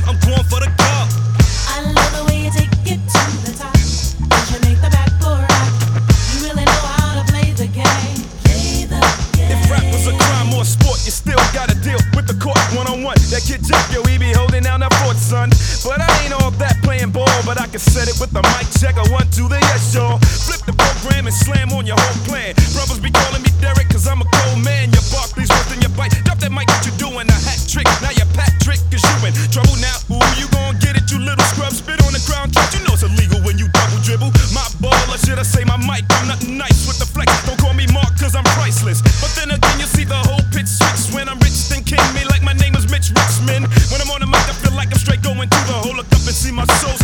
I'm going for the cup. I love the way you take it to the top. You make the backboard rock. You really know how to play the game. Play the game. If rap was a crime or a sport, you still gotta deal with the court one-on-one. That kid Jack, yo, he be holding down that fort, son. But I ain't all that playing ball, but I can set it with the mic check. I 1 to the yes, y'all. Flip the program and slam on your whole plan. Brothers be calling me Derek, cause I'm a cold man. Your Barclays worse than your bite. Drop that mic, what you doing? A hat trick. Now you're Patrick, cause you in trouble now. Ooh, you gon' get it, you little scrub. Spit on the ground, track. You know it's illegal when you double dribble. My ball, or should I say my mic? I'm nothing nice with the flex. Don't call me Mark, cause I'm priceless. But then again, you see the whole pitch switch. When I'm rich, then king me like my name is Mitch Richmond. When I'm on the mic, I feel like I'm straight going to the hole. Look up and see my soul